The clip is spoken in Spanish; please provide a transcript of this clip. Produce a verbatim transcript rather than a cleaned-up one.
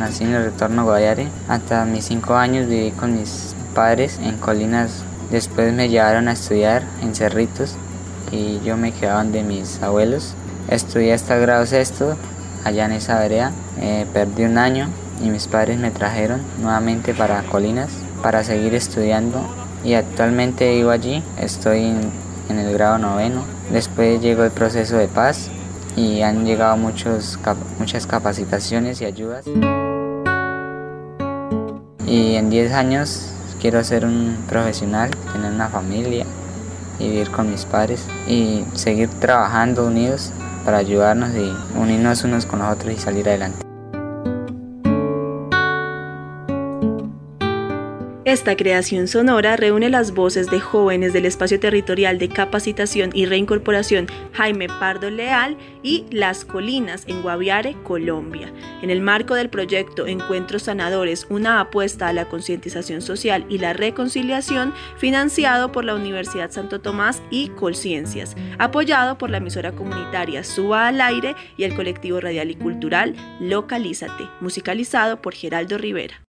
nací en el Retorno Guaviare. Hasta mis cinco años viví con mis padres en Colinas. Después me llevaron a estudiar en Cerritos y yo me quedaba donde mis abuelos. Estudié hasta el grado sexto allá en esa vereda. Eh, perdí un año y mis padres me trajeron nuevamente para Colinas para seguir estudiando y actualmente vivo allí. Estoy en, en el grado noveno. Después llegó el proceso de paz y han llegado muchos, muchas capacitaciones y ayudas. Y en diez años quiero ser un profesional, tener una familia y vivir con mis padres y seguir trabajando unidos para ayudarnos y unirnos unos con los otros y salir adelante. Esta creación sonora reúne las voces de jóvenes del Espacio Territorial de Capacitación y Reincorporación Jaime Pardo Leal y Las Colinas en Guaviare, Colombia, en el marco del proyecto Encuentros Sanadores, una apuesta a la concientización social y la reconciliación, financiado por la Universidad Santo Tomás y Colciencias, apoyado por la emisora comunitaria Suba al Aire y el colectivo radial y cultural Localízate, musicalizado por Geraldo Rivera.